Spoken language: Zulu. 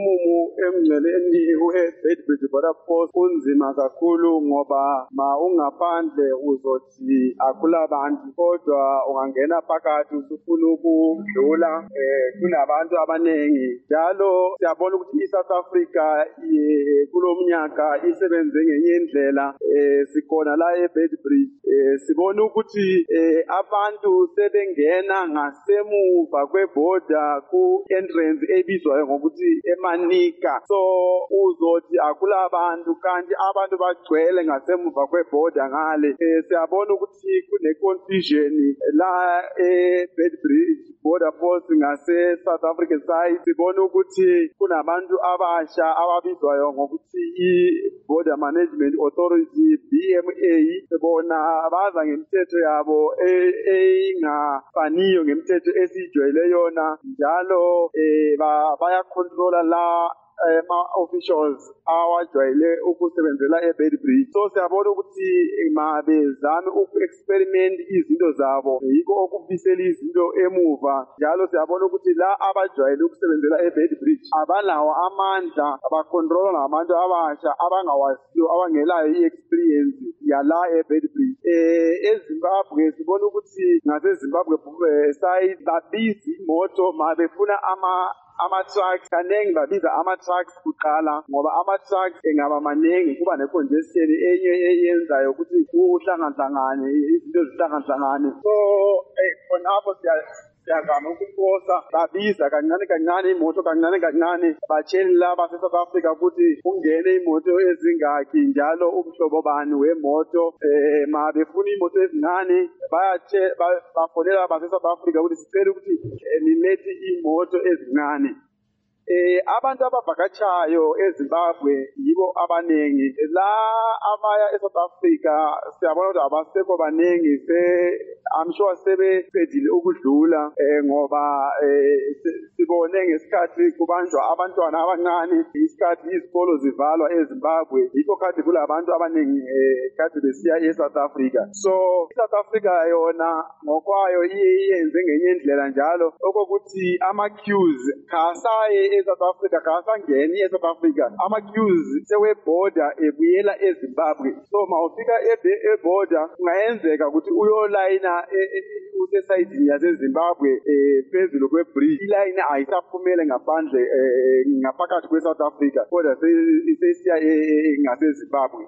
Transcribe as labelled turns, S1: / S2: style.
S1: umumu emngceleni we-Beitbridge Border Post unzima kakhulu ngoba ma ungaphandle uzothi akulabantu kodwa ungangena phakathi usufuna ukudlula kunabantu abanengi njalo siyabona ukuthi iSouth Africa kulomnyaka isebenze ngenye indlela sikhona la eBeitbridge sibona ukuthi abantu sebengena ngasemuva kweborder ku entrance ebizwayo ngokuthi eManika so uzothi akulabantu kanti abantu bagcwele ngasemuva kweborder ngale siyabona ukuthi kune confusion la eBeitbridge Border Post ngase South African side sibona ukuthi kunabantu abasha ababizwayo ngokuthi i-Border Management Authority BMA bona baza ngemithetho yabo engafaniyo ngemithetho esijwayele yona njalo bayacontrola la officials awajwayele ukusebenzela eBeitbridge so siyabona ukuthi mabezame uku-experiment izinto zabo yikho okubisela izinto emuva njalo siyabona ukuthi la abajwayele ukusebenzela eBeitbridge abalawo amandla abacontrola ngabantu abasha abangawaziyo abangelayo i-experience yala eBeitbridge eZimbabwe sibona ukuthi ngaseZimbabwe side babiza imoto mabefuna ama-trucks kaningi babiza ama-trucks kuqala ngoba ama-trucks engaba maningi kuba ne-congestion enye eyenzayo ukuthi uhlangahlangane izinto zihlangahlangane so khonapho siyazama ukuposa babiza kancane kancane imoto kancane kancane batsheli laba se-South Africa ukuthi kungene imoto ezingaki njalo umhlobo bani wemoto ma befuna imoto ezincane bafonela base-South Africa ukuthi sicela ukuthi nilethe imoto ezincane abantu abavakatshayo eZimbabwe yibo abanengi la abaya eSouth Africa siyabona ukuthi abasekho baningi I'm sure sebeqedile ukudlula ngoba sibone ngesikhathi kubanjwa abantwana abancane isikhathi izikolo zivalwa eZimbabwe yikho kade kulabantu abaningi kade besiya eSouth Africa so iSouth Africa yona ngokwayo iyenze ngenye indlela njalo okokuthi ama-queues khasaye eSouth Africa kasangeni eSouth Africa ama-queues seweborder ebuyela eZimbabwe so mawufika eborder kungayenzeka ukuthi uyolayina usesayidini yaseZimbabwe phezulu kwebridge ilayini ayisaphumele ngaphandle ngaphakathi kweSouth Africa kodwa sesiya ngaseZimbabwe